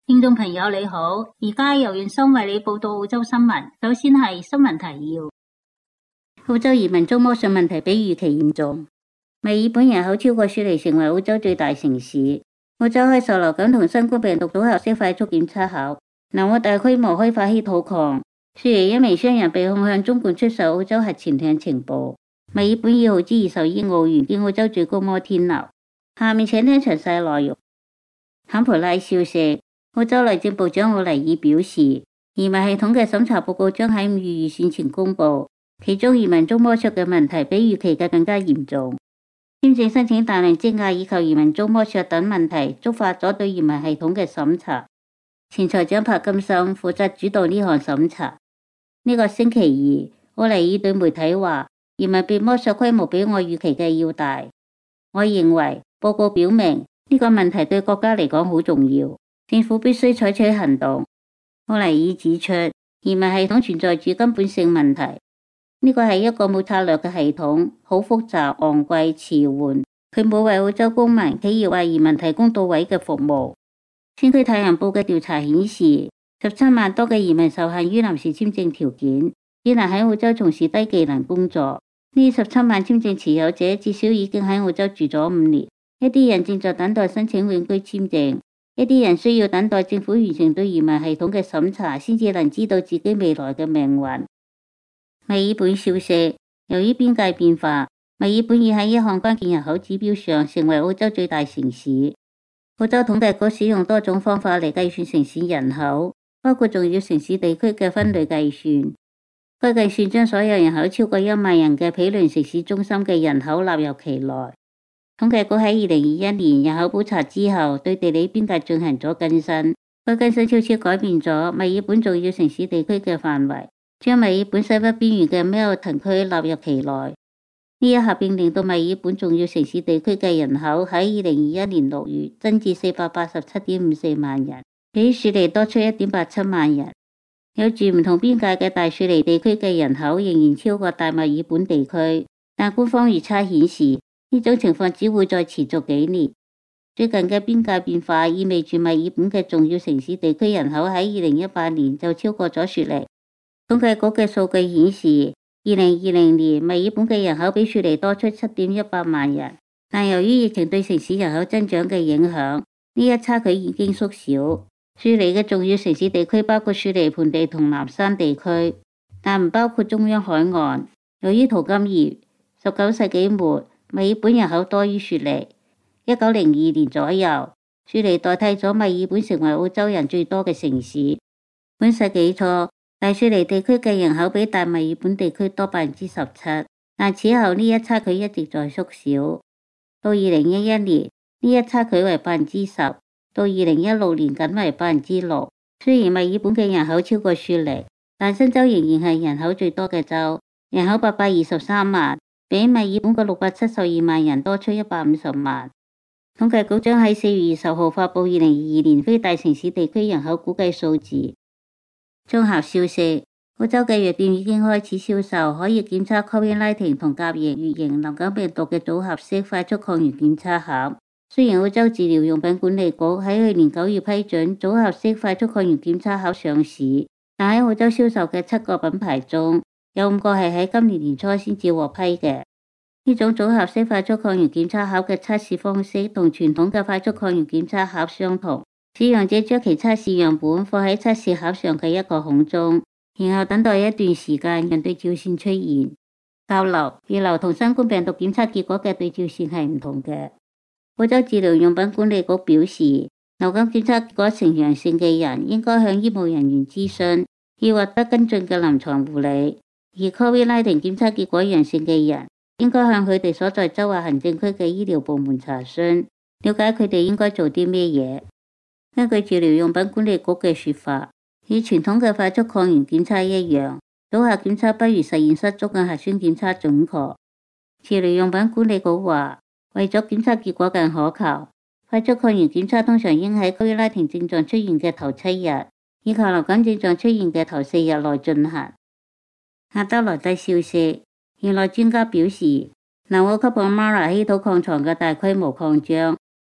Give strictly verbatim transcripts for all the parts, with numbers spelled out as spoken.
聽眾朋友你好，而家由袁生為你報道澳洲新聞。首先係新聞提要：澳洲移民遭剝削問題比預期嚴重。墨爾本人口超過雪梨，成為澳洲最大城市。澳洲開售流感同新冠病毒組合式快速檢測盒。南澳大規模開發稀土礦。雪梨一名商人被控向中共出售澳洲核潛艇情報。墨爾本二號資二十億澳元建澳洲最高摩天樓。下面請聽詳細內容。坎培拉消息。澳洲內政部長奧尼爾表示，移民系統嘅審查報告將喺五月預選前公布，其中移民遭剝削嘅問題比預期嘅更加嚴重。簽證申請大量積壓以及移民遭剝削等問題，觸發咗對移民系統嘅審查。前財長柏金森負責主導呢項審查。呢、這個星期二，奧尼爾對媒體話，移民被剝削規模比我預期嘅要大。我認為報告表明呢、這個問題對國家嚟講好重要。政府必須採取行動。奧尼爾指出，移民系統存在住根本性問題。呢個係一個冇策略嘅系統，好複雜、昂貴、遲緩。佢冇為澳洲公民、企業或移民提供到位嘅服務。先驅太陽報嘅調查顯示，十七萬多嘅移民受限於臨時簽證條件，只能喺澳洲從事低技能工作。呢十七萬簽證持有者至少已經喺澳洲住咗五年，一啲人正在等待申請永居簽證。一啲人需要等待政府完成對移民系統嘅審查，先至能知道自己未來嘅命運。墨爾本消息，由於邊界變化，墨爾本已喺一項關鍵人口指標上成為澳洲最大城市。澳洲統計局使用多種方法嚟計算城市人口，包括重要城市地區嘅分類計算。該計算將所有人口超過一萬人嘅毗鄰城市中心嘅人口納入其內。統計局喺二零二一年人口普查之後，對地理邊界進行咗更新。該更新悄悄改變咗墨爾本重要城市地區嘅範圍，將墨爾本西北邊緣嘅梅爾頓區納入其內。呢一合併令到墨爾本重要城市地區嘅人口喺二零二一年六月增至四百八十七點五四萬人，比雪梨多出一點八七萬人。有住唔同邊界嘅大雪梨地區嘅人口仍然超過大墨爾本地區，但官方預測顯示，呢種情況只會再持續幾年。最近嘅邊界變化意味住墨爾本嘅重要城市地區人口喺二零一八年就超過咗雪梨。統計局嘅數據顯示，二零二零年墨爾本嘅人口比雪梨多出七點一八萬人，但由於疫情對城市人口增長嘅影響，呢一差距已經縮小。雪梨嘅重要城市地區包括雪梨盆地同南山地區，但唔包括中央海岸。由於淘金業，十九世紀末墨爾本人口多於雪梨。一九零二年左右，雪梨代替咗墨爾本成為澳洲人最多嘅城市。本世紀初，大雪梨地區嘅人口比大墨爾本地區多百分之十七，但此後呢一差距一直在縮小。到二零一一年，呢一差距為百分之十，到二零一六年僅為百分之六。雖然墨爾本嘅人口超過雪梨，但新州仍然係人口最多嘅州，人口八百二十三萬。比墨爾本嘅六百七十二萬人多出一百五十萬。統計局將喺四月二十號發布二零二二年非大城市地區人口估計數字。綜合消息，澳洲嘅藥店已經開始銷售可以檢測 Covid 十九 同甲型、乙型流感病毒嘅組合式快速抗原檢測盒。雖然澳洲治療用品管理局喺去年九月批准組合式快速抗原檢測盒上市，但喺澳洲銷售嘅七個品牌中，有五個係喺今年年初先至獲批嘅。呢種組合式快速抗原檢測盒嘅測試方式同傳統嘅快速抗原檢測盒相同，使用者將其測試樣本放喺測試盒上嘅一個孔中，然後等待一段時間讓對照線出現。交流、預留同新冠病毒檢測結果嘅對照線係唔同嘅。澳洲治療用品管理局表示，流感檢測結果呈陽性嘅人應該向醫務人員諮詢，以獲得跟進嘅臨床護理。而 Covid 十九 檢測結果陽性嘅人，應該向佢哋所在州或行政區嘅醫療部門查詢，了解佢哋應該做啲咩嘢。根據治療用品管理局嘅說法，與傳統嘅快速抗原檢測一樣，組合檢測不如實驗室中嘅核酸檢測準確。治療用品管理局話，為咗檢測結果更可靠，快速抗原檢測通常應喺 Covid 十九 症狀出現嘅頭七日，以及流感症狀出現嘅頭四日內進行。阿德萊德消息，現內專家表示，南澳級寶馬拉稀土礦床嘅大規模擴張，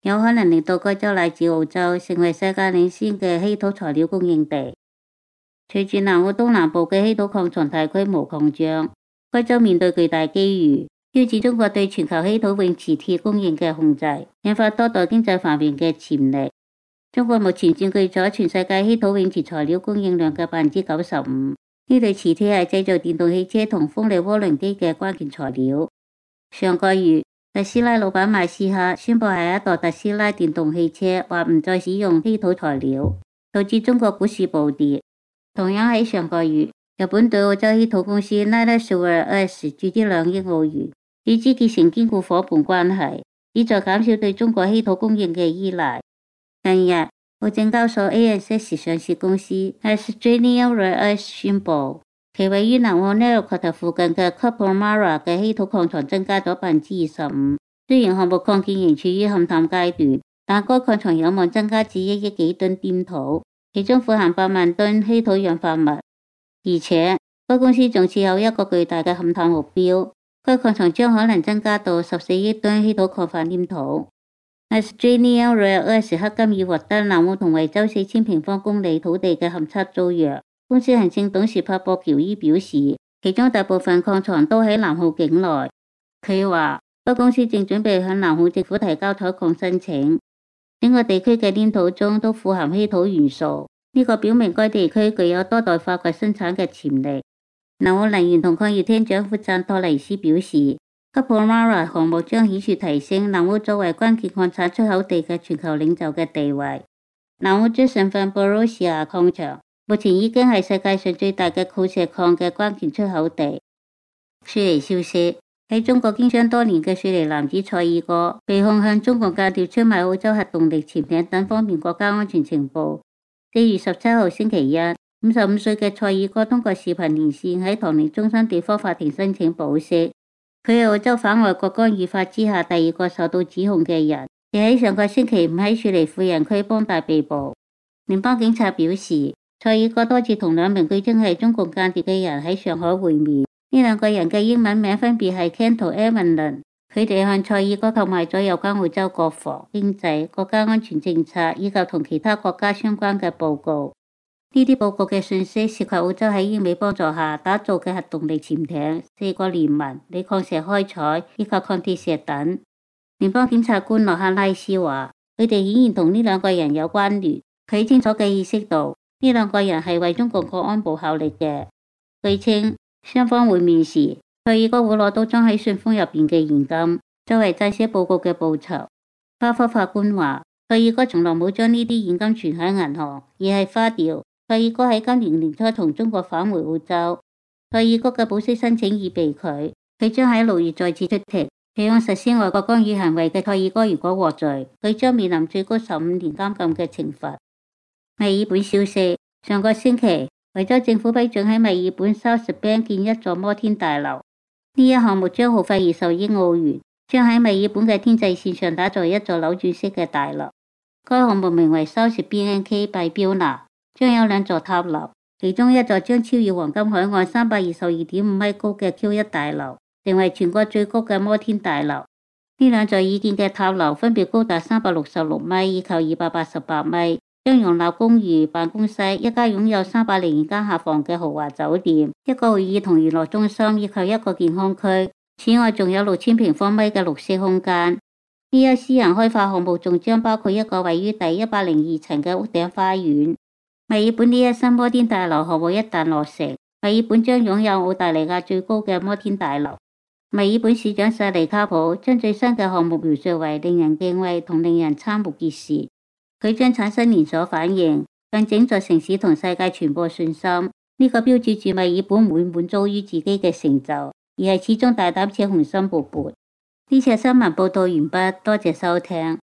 有可能令到該州乃至澳洲成為世界領先嘅稀土材料供應地。隨住南澳東南部嘅稀土礦床大規模擴張，該州面對巨大機遇，挑戰中國對全球稀土永磁鐵供應嘅控制，引發多代經濟繁榮嘅潛力。中國目前佔據咗全世界稀土永磁材料供應量嘅百分之九十五，呢類磁鐵係製造電動汽車同風力渦輪機嘅關鍵材料。上個月，特斯拉老闆馬斯克宣布下一代特斯拉電動汽車或唔再使用稀土材料，導致中國股市暴跌。同樣喺上個月，日本對澳洲稀土公司 Nippon Rare Earths 注資兩億澳元，與之結成堅固夥伴關係，旨在減少對中國稀土供應嘅依賴。近日，澳證交所 A S X 上市公司 Australian Rare Earths 宣布，其位於南澳 Nellicott 附近嘅 Coonawarra 嘅稀土礦床增加咗百分之二十五。雖然項目擴建仍處於勘探階段，但該礦床有望增加至一億幾噸黏土，其中富含百萬噸稀土氧化物。而且，該公司仲設有一個巨大嘅勘探目標，該礦床將可能增加到十四億噸稀土礦化黏土。Australian Rare Earths 迄今已獲得南澳同惠州四千平方公里土地嘅勘測租約。公司行政董事帕博喬伊表示，其中大部分礦床都喺南澳境內。佢話，該公司正準備向南澳政府提交採礦申請。整個地區嘅黏土中都富含稀土元素，呢、這個表明該地區具有多代化掘生產嘅潛力。南澳能源同礦業廳長庫贊托尼斯表示，Coonawarra 項目將顯著提升南澳作為關鍵礦產出口地嘅全球領袖嘅地位。南澳最省份 Borosia 礦場目前已經係世界上最大嘅鋯石礦嘅關鍵出口地。雪梨消息，喺中國經商多年嘅雪梨男子蔡爾哥被控向中共間諜出賣澳洲核動力潛艇等方面國家安全情報。四月十七號星期一，五十五歲嘅蔡爾哥通過視頻連線喺唐寧中心地方法庭申請保釋。佢係澳洲反外國干預法之下第二個受到指控嘅人，亦喺上個星期五喺雪梨富人區邦大被捕。聯邦警察表示，蔡爾哥多次同兩名據稱係中共間諜嘅人喺上海會面，呢兩個人嘅英文名分別係 Ken 同 Evan。佢哋向蔡爾哥購買咗有關澳洲國防、經濟、國家安全政策以及同其他國家相關嘅報告。呢啲報告嘅信息涉及澳洲喺英美幫助下打造嘅核動力潛艇、四個聯盟、鋰礦石開採以及礦鐵石等。聯邦檢察官諾克拉斯話，佢哋顯然同呢兩個人有關聯。佢清楚嘅意識到呢兩個人係為中國國安部效力嘅。據稱，雙方會面時，蔡爾哥會攞到裝喺信封入邊嘅現金，作為撰寫報告嘅報酬。花科法官話，蔡爾哥從來冇將呢啲現金存喺銀行，而係花掉。蔡爾哥喺今年年初從中國返回澳洲，蔡爾哥嘅保釋申請已被拒，佢將喺六月再次出庭。被控實施外國干預行為嘅蔡爾哥如果獲罪，佢將面臨最高十五年監禁嘅懲罰。墨爾本消息，上個星期，維州政府批准喺墨爾本 South Bank 建一座摩天大樓，呢一項目將耗費二十億澳元，將喺墨爾本嘅天際線上打造一座扭轉式嘅大樓。該項目名為 South B N K by Buildner，將有兩座塔樓，其中一座將超越黃金海岸三百二十二點五米高嘅 Q 一大樓，成為全國最高嘅摩天大樓。呢兩座已建嘅塔樓分別高達三百六十六米以及二百八十八米，將容納公寓、辦公室、一家擁有三百零二間客房嘅豪華酒店、一個會議同娛樂中心以及一個健康區。此外，仲有六千平方米嘅綠色空間。呢一私人開發項目仲將包括一個位於第一百零二層嘅屋頂花園。墨爾本呢一新摩天大樓項目一旦落成，墨爾本將擁有澳大利亞最高嘅摩天大樓。墨爾本市長薩利卡普將最新嘅項目描述為令人敬畏同令人瞠目結舌，佢將產生連鎖反應，向整座城市同世界傳播信心。呢、這個標誌住墨爾本唔會滿足於自己嘅成就，而係始終大膽且雄心勃勃。呢次新聞報道完畢，多謝收聽。